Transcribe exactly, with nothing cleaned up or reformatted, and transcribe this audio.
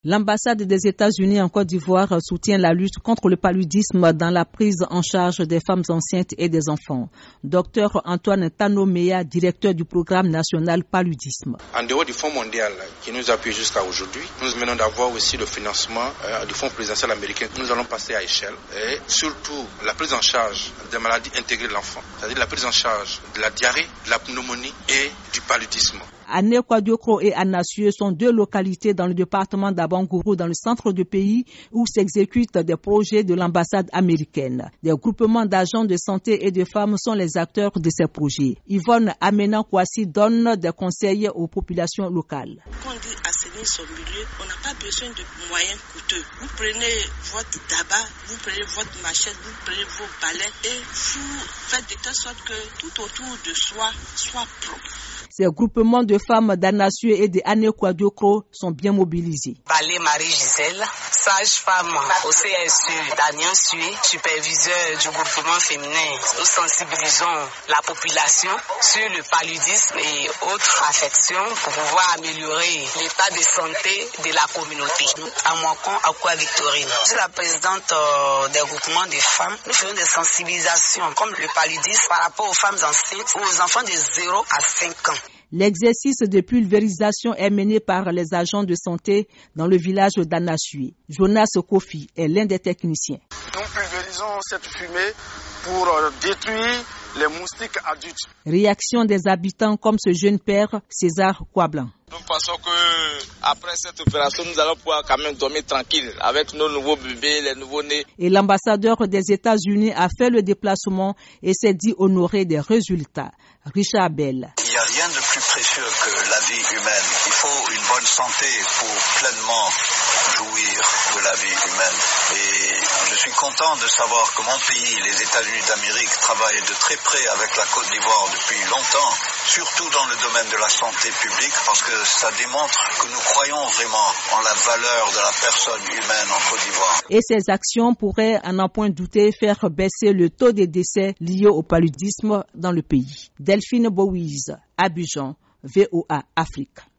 L'ambassade des États-Unis en Côte d'Ivoire soutient la lutte contre le paludisme dans la prise en charge des femmes enceintes et des enfants. Docteur Antoine Tanoméa, directeur du programme national paludisme. En dehors du Fonds mondial qui nous appuie jusqu'à aujourd'hui, nous venons d'avoir aussi le financement euh, du Fonds présidentiel américain que nous allons passer à échelle et surtout la prise en charge des maladies intégrées de l'enfant, c'est-à-dire la prise en charge de la diarrhée, de la pneumonie et du paludisme. Ané-Kouadiokro et Anassieux sont deux localités dans le département d'Abangourou, dans le centre du pays, où s'exécutent des projets de l'ambassade américaine. Des groupements d'agents de santé et de femmes sont les acteurs de ces projets. Yvonne Amena-Kouassi donne des conseils aux populations locales. Quand on dit assainir son milieu, on n'a pas besoin de moyens coûteux. Vous prenez votre tabac, vous prenez votre machette, vous prenez vos balais et vous faites de telle sorte que tout autour de soi soit propre. Ces groupements de femmes d'Anassieux et de Ané-Kouadiokro sont bien mobilisés. Balé Marie-Gisèle, sage-femme au C S U d'Anian-Sué, superviseur du groupement féminin. Nous sensibilisons la population sur le paludisme et autres affections pour pouvoir améliorer l'état de santé de la communauté. À Moncon, à Kouya-Victorine. Je suis la présidente des groupements des femmes. Nous faisons des sensibilisations comme le paludisme par rapport aux femmes enceintes ou aux enfants de zéro à cinq ans. L'exercice de pulvérisation est mené par les agents de santé dans le village d'Anassieux. Jonas Kofi est l'un des techniciens. Nous pulvérisons cette fumée pour détruire les moustiques adultes. Réaction des habitants comme ce jeune père, César Kouablan. Nous pensons que après cette opération, nous allons pouvoir quand même dormir tranquille avec nos nouveaux bébés, les nouveaux-nés. Et l'ambassadeur des États-Unis a fait le déplacement et s'est dit honoré des résultats. Richard Bell. Il n'y a rien de plus précieux que la vie humaine. Il faut une bonne santé pour pleinement jouir de la vie humaine. Et je suis content de savoir que mon pays, les États-Unis d'Amérique, travaillent de très près avec la Côte d'Ivoire depuis longtemps, surtout dans le domaine de la santé publique, parce que ça démontre que nous croyons vraiment en la valeur de la personne humaine en Côte d'Ivoire. Et ces actions pourraient, à n'en point douter, faire baisser le taux de décès liés au paludisme dans le pays. Delphine Bouise, Abidjan, V O A Afrique.